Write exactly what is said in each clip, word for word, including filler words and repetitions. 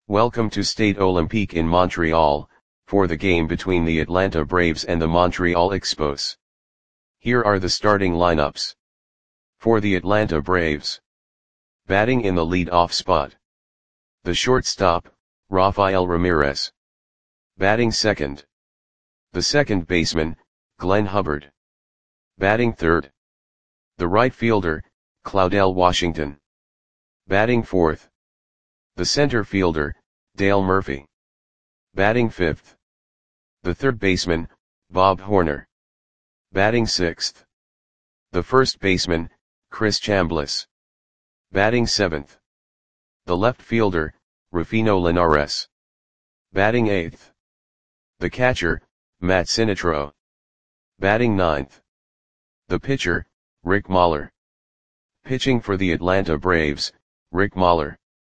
Welcome to Stade Olympique in Montreal, for the game between the Atlanta Braves and the Montreal Expos. Here are the starting lineups. For the Atlanta Braves. Batting in the lead-off spot. The shortstop, Rafael Ramirez. Batting second. The second baseman, Glenn Hubbard. Batting third. The right fielder, Claudell Washington. Batting fourth. The center fielder, Dale Murphy. Batting fifth. The third baseman, Bob Horner. Batting sixth. The first baseman, Chris Chambliss. Batting seventh. The left fielder, Rufino Linares. Batting eighth. The catcher, Matt Sinatro. Batting ninth. The pitcher, Rick Mahler. Pitching for the Atlanta Braves, Rick Mahler.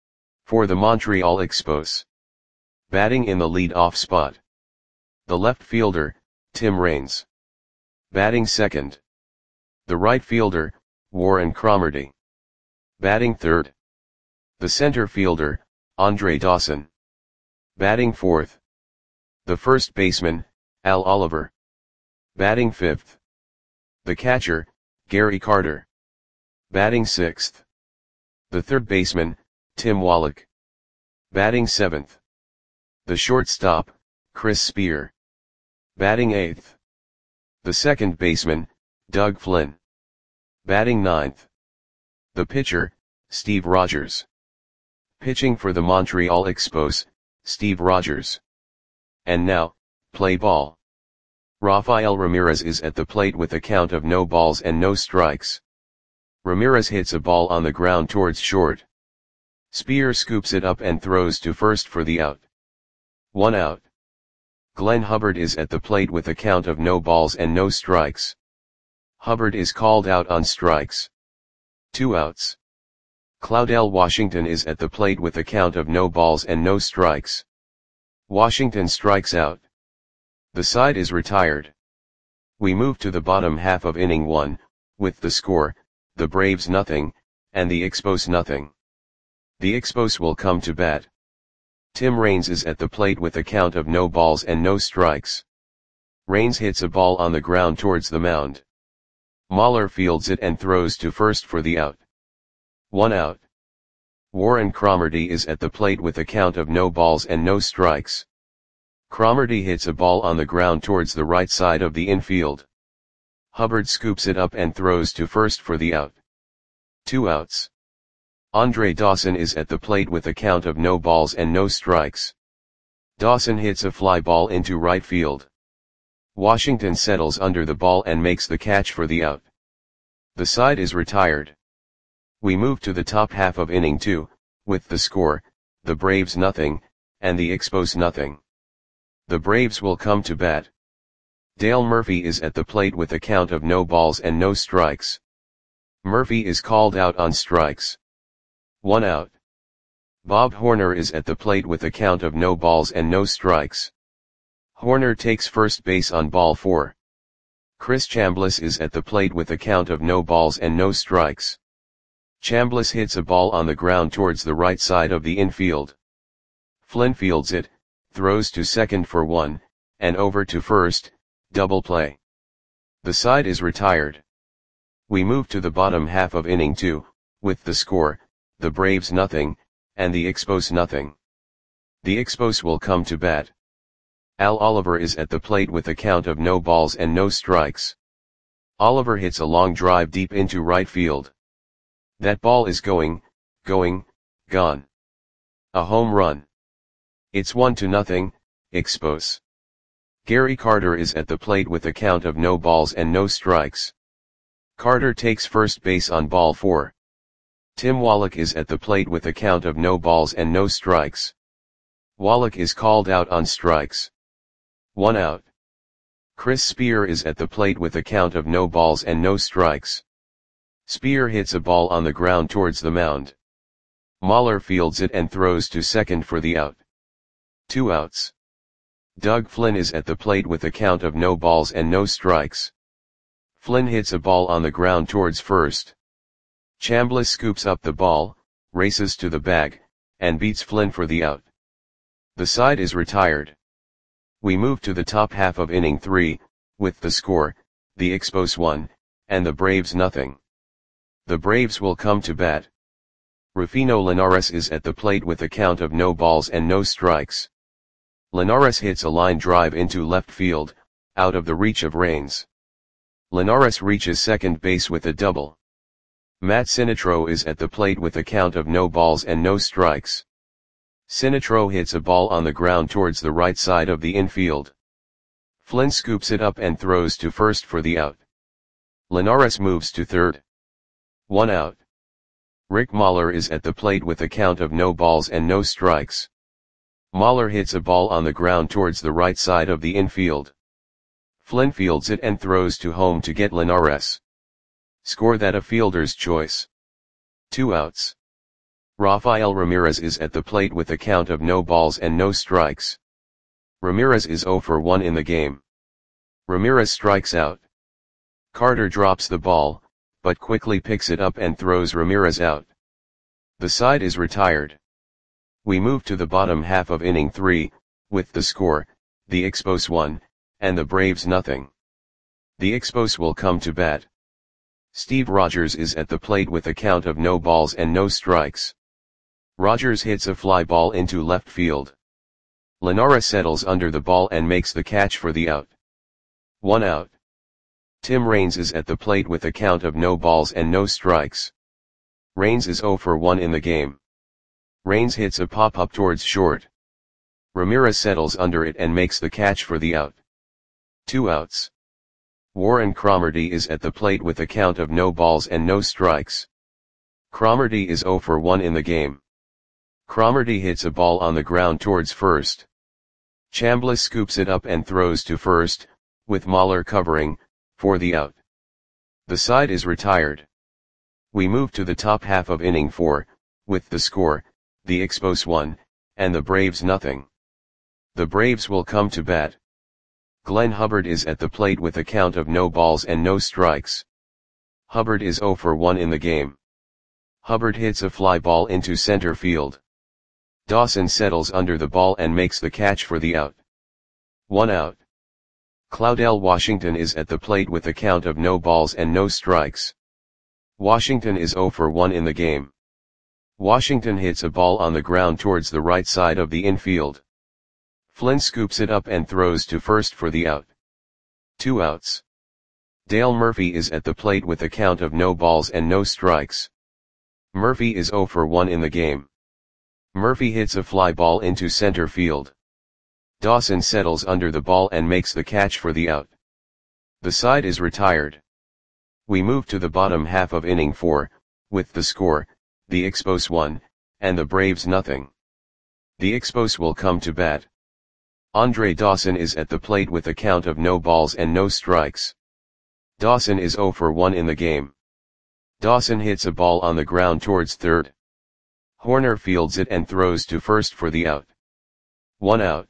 For the Montreal Expos. Batting in the lead-off spot. The left fielder, Tim Raines. Batting second. The right fielder, Warren Cromartie. Batting third. The center fielder, Andre Dawson. Batting fourth. The first baseman, Al Oliver. Batting fifth. The catcher, Gary Carter. Batting sixth. The third baseman, Tim Wallach. Batting seventh. The shortstop, Chris Spear. Batting eighth. The second baseman, Doug Flynn. Batting ninth. The pitcher, Steve Rogers. Pitching for the Montreal Expos, Steve Rogers. And now, play ball. Rafael Ramirez is at the plate with a count of no balls and no strikes. Ramirez hits a ball on the ground towards short. Spear scoops it up and throws to first for the out. One out. Glenn Hubbard is at the plate with a count of no balls and no strikes. Hubbard is called out on strikes. Two outs. Claudell Washington is at the plate with a count of no balls and no strikes. Washington strikes out. The side is retired. We move to the bottom half of inning one, with the score, the Braves nothing, and the Expos nothing. The Expos will come to bat. Tim Raines is at the plate with a count of no balls and no strikes. Raines hits a ball on the ground towards the mound. Mahler fields it and throws to first for the out. One out. Warren Cromartie is at the plate with a count of no balls and no strikes. Cromartie hits a ball on the ground towards the right side of the infield. Hubbard scoops it up and throws to first for the out. Two outs. Andre Dawson is at the plate with a count of no balls and no strikes. Dawson hits a fly ball into right field. Washington settles under the ball and makes the catch for the out. The side is retired. We move to the top half of inning two, with the score, the Braves nothing, and the Expos nothing. The Braves will come to bat. Dale Murphy is at the plate with a count of no balls and no strikes. Murphy is called out on strikes. One out. Bob Horner is at the plate with a count of no balls and no strikes. Horner takes first base on ball four. Chris Chambliss is at the plate with a count of no balls and no strikes. Chambliss hits a ball on the ground towards the right side of the infield. Flynn fields it, throws to second for one, and over to first, double play. The side is retired. We move to the bottom half of inning two, with the score, the Braves nothing, and the Expos nothing. The Expos will come to bat. Al Oliver is at the plate with a count of no balls and no strikes. Oliver hits a long drive deep into right field. That ball is going, going, gone. A home run. It's one to nothing, Expos. Gary Carter is at the plate with a count of no balls and no strikes. Carter takes first base on ball four. Tim Wallach is at the plate with a count of no balls and no strikes. Wallach is called out on strikes. One out. Chris Spear is at the plate with a count of no balls and no strikes. Spear hits a ball on the ground towards the mound. Mahler fields it and throws to second for the out. Two outs. Doug Flynn is at the plate with a count of no balls and no strikes. Flynn hits a ball on the ground towards first. Chambliss scoops up the ball, races to the bag, and beats Flynn for the out. The side is retired. We move to the top half of inning three, with the score, the Expos one, and the Braves nothing. The Braves will come to bat. Rufino Linares is at the plate with a count of no balls and no strikes. Linares hits a line drive into left field, out of the reach of Raines. Linares reaches second base with a double. Matt Sinitro is at the plate with a count of no balls and no strikes. Sinitro hits a ball on the ground towards the right side of the infield. Flynn scoops it up and throws to first for the out. Linares moves to third. One out. Rick Mahler is at the plate with a count of no balls and no strikes. Mahler hits a ball on the ground towards the right side of the infield. Flynn fields it and throws to home to get Linares. Score that a fielder's choice. Two outs. Rafael Ramirez is at the plate with a count of no balls and no strikes. Ramirez is zero for one in the game. Ramirez strikes out. Carter drops the ball, but quickly picks it up and throws Ramirez out. The side is retired. We move to the bottom half of inning three, with the score, the Expos one, and the Braves nothing. The Expos will come to bat. Steve Rogers is at the plate with a count of no balls and no strikes. Rogers hits a fly ball into left field. Linares settles under the ball and makes the catch for the out. One out. Tim Raines is at the plate with a count of no balls and no strikes. Raines is zero for one in the game. Raines hits a pop-up towards short. Ramirez settles under it and makes the catch for the out. Two outs. Warren Cromartie is at the plate with a count of no balls and no strikes. Cromartie is zero for one in the game. Cromartie hits a ball on the ground towards first. Chambliss scoops it up and throws to first, with Mahler covering, for the out. The side is retired. We move to the top half of inning four, with the score, the Expos one, and the Braves nothing. The Braves will come to bat. Glenn Hubbard is at the plate with a count of no balls and no strikes. Hubbard is zero for one in the game. Hubbard hits a fly ball into center field. Dawson settles under the ball and makes the catch for the out. One out. Claudel Washington is at the plate with a count of no balls and no strikes. Washington is zero for one in the game. Washington hits a ball on the ground towards the right side of the infield. Flynn scoops it up and throws to first for the out. Two outs. Dale Murphy is at the plate with a count of no balls and no strikes. Murphy is zero for one in the game. Murphy hits a fly ball into center field. Dawson settles under the ball and makes the catch for the out. The side is retired. We move to the bottom half of inning four, with the score, the Expos one, and the Braves nothing. The Expos will come to bat. Andre Dawson is at the plate with a count of no balls and no strikes. Dawson is zero for one in the game. Dawson hits a ball on the ground towards third. Horner fields it and throws to first for the out. One out.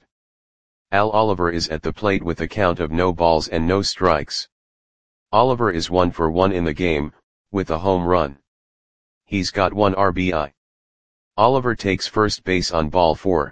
Al Oliver is at the plate with a count of no balls and no strikes. Oliver is one for one in the game, with a home run. He's got one R B I. Oliver takes first base on ball four.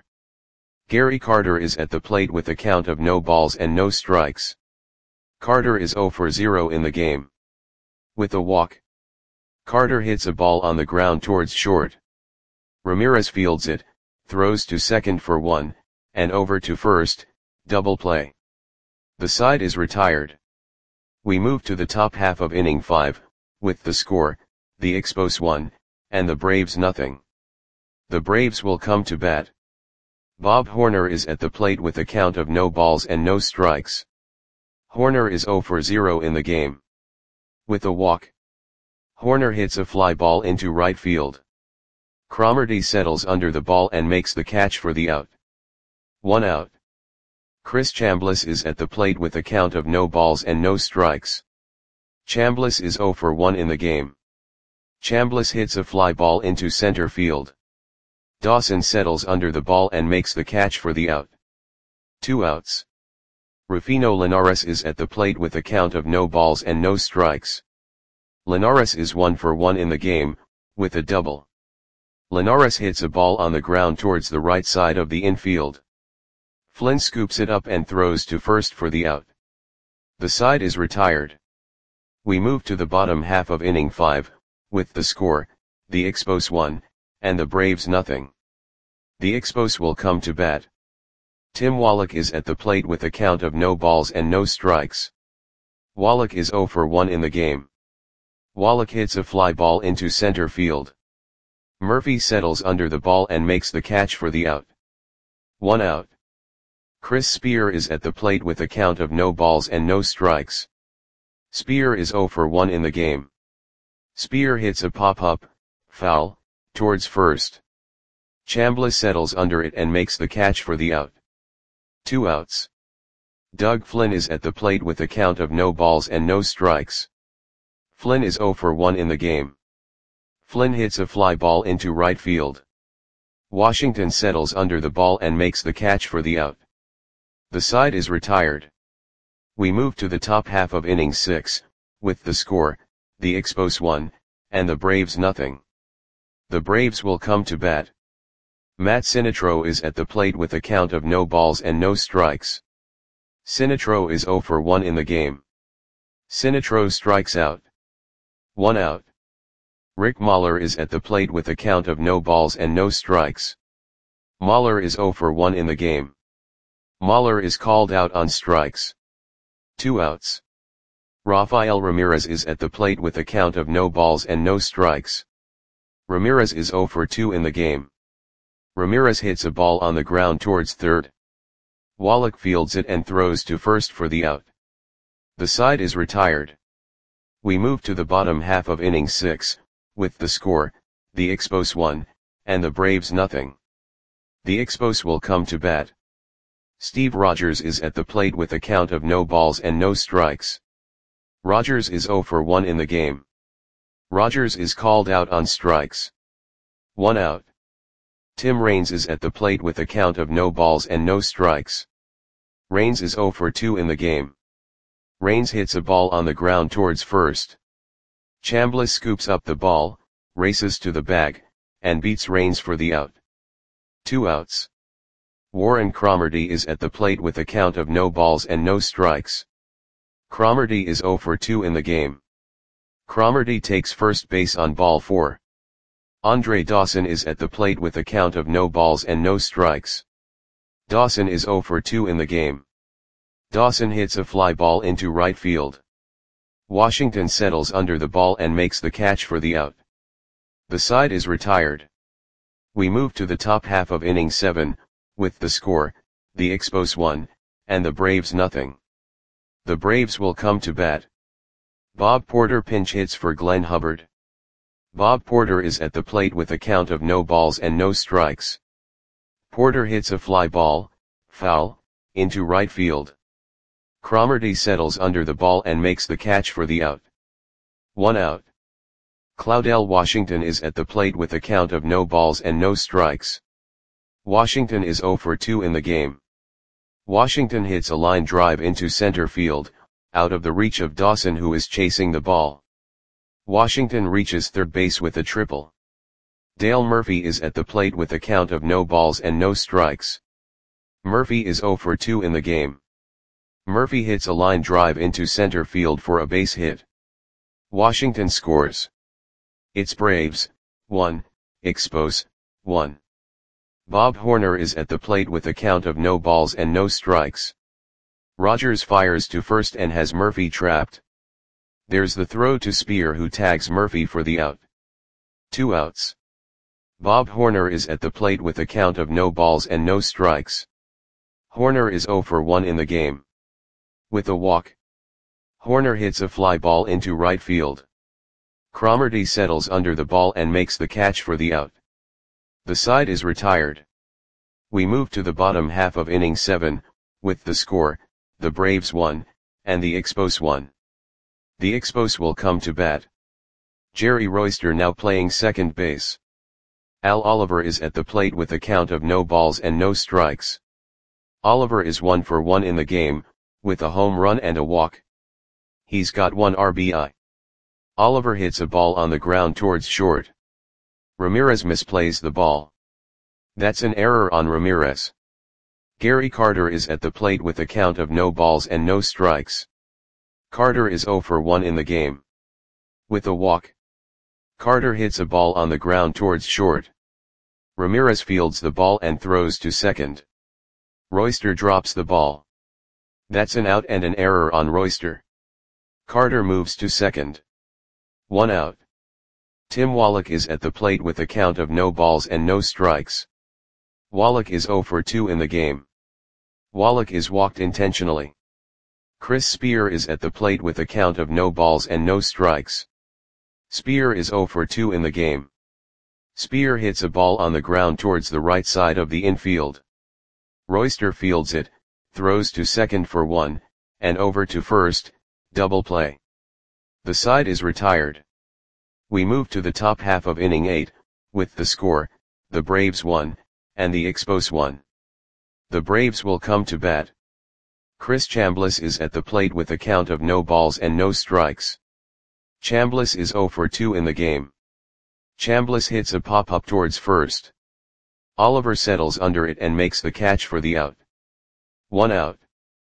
Gary Carter is at the plate with a count of no balls and no strikes. Carter is zero for zero in the game. With a walk. Carter hits a ball on the ground towards short. Ramirez fields it, throws to second for one, and over to first, double play. The side is retired. We move to the top half of inning five, with the score, the Expos one, and the Braves nothing. The Braves will come to bat. Bob Horner is at the plate with a count of no balls and no strikes. Horner is zero for zero in the game. With a walk. Horner hits a fly ball into right field. Cromartie settles under the ball and makes the catch for the out. One out. Chris Chambliss is at the plate with a count of no balls and no strikes. Chambliss is zero for one in the game. Chambliss hits a fly ball into center field. Dawson settles under the ball and makes the catch for the out. Two outs. Rufino Linares is at the plate with a count of no balls and no strikes. Linares is one for one in the game, with a double. Linares hits a ball on the ground towards the right side of the infield. Flynn scoops it up and throws to first for the out. The side is retired. We move to the bottom half of inning five, with the score, the Expos one, and the Braves nothing. The Expos will come to bat. Tim Wallach is at the plate with a count of no balls and no strikes. Wallach is oh for one in the game. Wallach hits a fly ball into center field. Murphy settles under the ball and makes the catch for the out. One out. Chris Spear is at the plate with a count of no balls and no strikes. Spear is oh for one in the game. Spear hits a pop-up, foul, towards first. Chambliss settles under it and makes the catch for the out. Two outs. Doug Flynn is at the plate with a count of no balls and no strikes. Flynn is oh for one in the game. Flynn hits a fly ball into right field. Washington settles under the ball and makes the catch for the out. The side is retired. We move to the top half of inning six, with the score, the Expos one, and the Braves nothing. The Braves will come to bat. Matt Sinatro is at the plate with a count of no balls and no strikes. Sinatro is oh for one in the game. Sinatro strikes out. One out. Rick Mahler is at the plate with a count of no balls and no strikes. Mahler is oh for one in the game. Mahler is called out on strikes. Two outs. Rafael Ramirez is at the plate with a count of no balls and no strikes. Ramirez is oh for two in the game. Ramirez hits a ball on the ground towards third. Wallach fields it and throws to first for the out. The side is retired. We move to the bottom half of inning six, with the score, the Expos one, and the Braves nothing. The Expos will come to bat. Steve Rogers is at the plate with a count of no balls and no strikes. Rogers is oh for one in the game. Rogers is called out on strikes. One out. Tim Raines is at the plate with a count of no balls and no strikes. Raines is oh for two in the game. Raines hits a ball on the ground towards first. Chambliss scoops up the ball, races to the bag, and beats Raines for the out. Two outs. Warren Cromartie is at the plate with a count of no balls and no strikes. Cromartie is oh for two in the game. Cromartie takes first base on ball four. Andre Dawson is at the plate with a count of no balls and no strikes. Dawson is oh for two in the game. Dawson hits a fly ball into right field. Washington settles under the ball and makes the catch for the out. The side is retired. We move to the top half of inning seven, with the score, the Expos one, and the Braves nothing. The Braves will come to bat. Bob Porter pinch hits for Glenn Hubbard. Bob Porter is at the plate with a count of no balls and no strikes. Porter hits a fly ball, foul, into right field. Cromartie settles under the ball and makes the catch for the out. One out. Claudel Washington is at the plate with a count of no balls and no strikes. Washington is oh for two in the game. Washington hits a line drive into center field, out of the reach of Dawson who is chasing the ball. Washington reaches third base with a triple. Dale Murphy is at the plate with a count of no balls and no strikes. Murphy is oh for two in the game. Murphy hits a line drive into center field for a base hit. Washington scores. It's Braves, one, Expos, one. Bob Horner is at the plate with a count of no balls and no strikes. Rogers fires to first and has Murphy trapped. There's the throw to Spear who tags Murphy for the out. Two outs. Bob Horner is at the plate with a count of no balls and no strikes. Horner is oh for one in the game. With a walk. Horner hits a fly ball into right field. Cromartie settles under the ball and makes the catch for the out. The side is retired. We move to the bottom half of inning seven, with the score, the Braves one, and the Expos one. The Expos will come to bat. Jerry Royster now playing second base. Al Oliver is at the plate with a count of no balls and no strikes. Oliver is one for one in the game, with a home run and a walk. He's got one R B I. Oliver hits a ball on the ground towards short. Ramirez misplays the ball. That's an error on Ramirez. Gary Carter is at the plate with a count of no balls and no strikes. Carter is zero for one in the game. With a walk, Carter hits a ball on the ground towards short. Ramirez fields the ball and throws to second. Royster drops the ball. That's an out and an error on Royster. Carter moves to second. One out. Tim Wallach is at the plate with a count of no balls and no strikes. Wallach is zero for two in the game. Wallach is walked intentionally. Chris Spear is at the plate with a count of no balls and no strikes. Spear is zero for two in the game. Spear hits a ball on the ground towards the right side of the infield. Royster fields it, throws to second for one, and over to first, double play. The side is retired. We move to the top half of inning eight, with the score, the Braves one, and the Expos one. The Braves will come to bat. Chris Chambliss is at the plate with a count of no balls and no strikes. Chambliss is zero for two in the game. Chambliss hits a pop-up towards first. Oliver settles under it and makes the catch for the out. One out.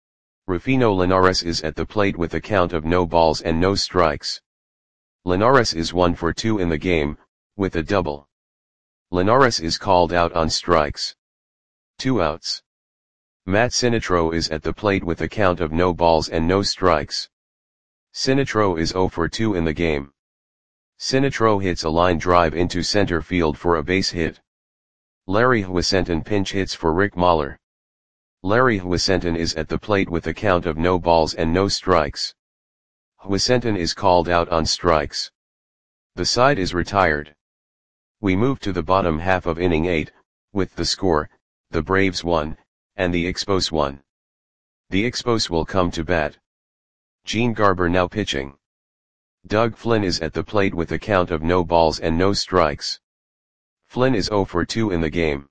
Rufino Linares is at the plate with a count of no balls and no strikes. Linares is one for two in the game, with a double. Linares is called out on strikes. Two outs. Matt Sinitro is at the plate with a count of no balls and no strikes. Sinitro is zero for two in the game. Sinitro hits a line drive into center field for a base hit. Larry Huizenton pinch hits for Rick Mahler. Larry Huizenton is at the plate with a count of no balls and no strikes. Huizenton is called out on strikes. The side is retired. We move to the bottom half of inning eight, with the score, the Braves one, and the Expos one. The Expos will come to bat. Gene Garber now pitching. Doug Flynn is at the plate with a count of no balls and no strikes. Flynn is zero for two in the game.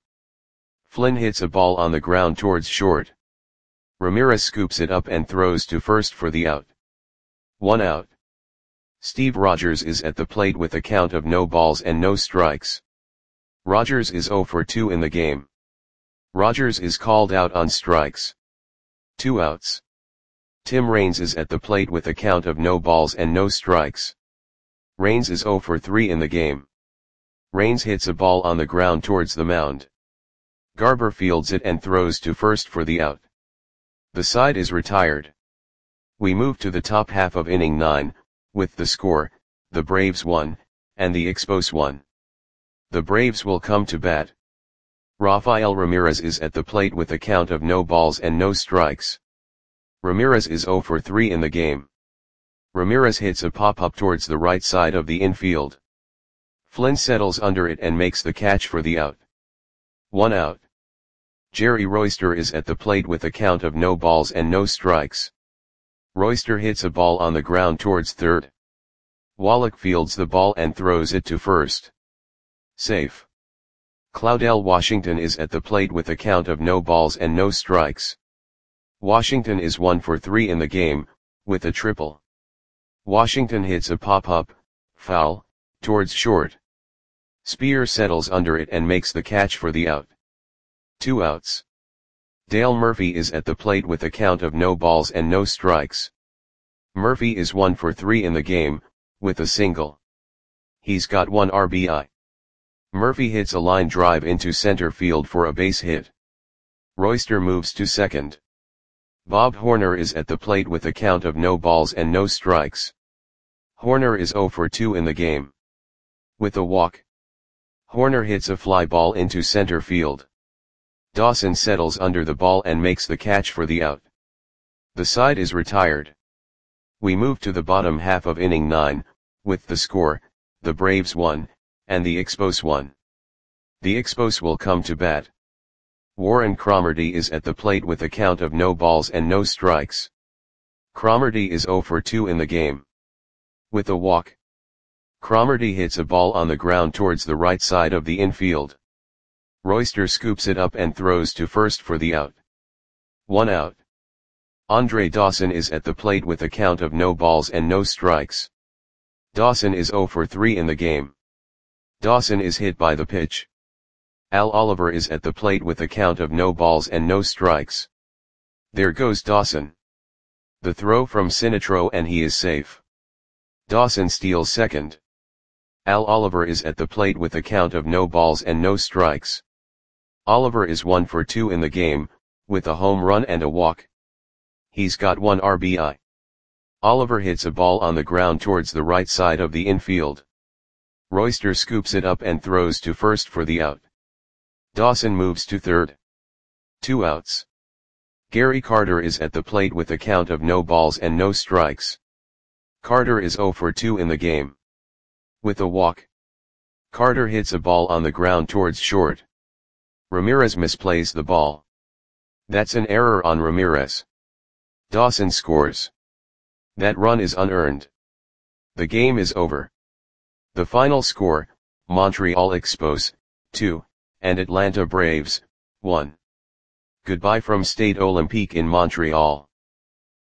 Flynn hits a ball on the ground towards short. Ramirez scoops it up and throws to first for the out. One out. Steve Rogers is at the plate with a count of no balls and no strikes. Rogers is zero for two in the game. Rogers is called out on strikes. Two outs. Tim Raines is at the plate with a count of no balls and no strikes. Raines is zero for three in the game. Raines hits a ball on the ground towards the mound. Garber fields it and throws to first for the out. The side is retired. We move to the top half of inning nine, with the score, the Braves one, and the Expos one. The Braves will come to bat. Rafael Ramirez is at the plate with a count of no balls and no strikes. Ramirez is zero for three in the game. Ramirez hits a pop-up towards the right side of the infield. Flynn settles under it and makes the catch for the out. One out. Jerry Royster is at the plate with a count of no balls and no strikes. Royster hits a ball on the ground towards third. Wallach fields the ball and throws it to first. Safe. Claudel Washington is at the plate with a count of no balls and no strikes. Washington is one for three in the game, with a triple. Washington hits a pop-up, foul, towards short. Spear settles under it and makes the catch for the out. Two outs. Dale Murphy is at the plate with a count of no balls and no strikes. Murphy is one for three in the game, with a single. He's got one R B I. Murphy hits a line drive into center field for a base hit. Royster moves to second. Bob Horner is at the plate with a count of no balls and no strikes. Horner is zero for two in the game. With a walk, Horner hits a fly ball into center field. Dawson settles under the ball and makes the catch for the out. The side is retired. We move to the bottom half of inning nine, with the score, the Braves one, and the Expos one. The Expos will come to bat. Warren Cromartie is at the plate with a count of no balls and no strikes. Cromartie is zero for two in the game. With a walk, Cromartie hits a ball on the ground towards the right side of the infield. Royster scoops it up and throws to first for the out. One out. Andre Dawson is at the plate with a count of no balls and no strikes. Dawson is zero for three in the game. Dawson is hit by the pitch. Al Oliver is at the plate with a count of no balls and no strikes. There goes Dawson. The throw from Sinistro and he is safe. Dawson steals second. Al Oliver is at the plate with a count of no balls and no strikes. Oliver is one for two in the game, with a home run and a walk. He's got one R B I. Oliver hits a ball on the ground towards the right side of the infield. Royster scoops it up and throws to first for the out. Dawson moves to third. Two outs. Gary Carter is at the plate with a count of no balls and no strikes. Carter is zero for two in the game. With a walk. Carter hits a ball on the ground towards short. Ramirez misplays the ball. That's an error on Ramirez. Dawson scores. That run is unearned. The game is over. The final score, Montreal Expos, two, and Atlanta Braves, one. Goodbye from Stade Olympique in Montreal.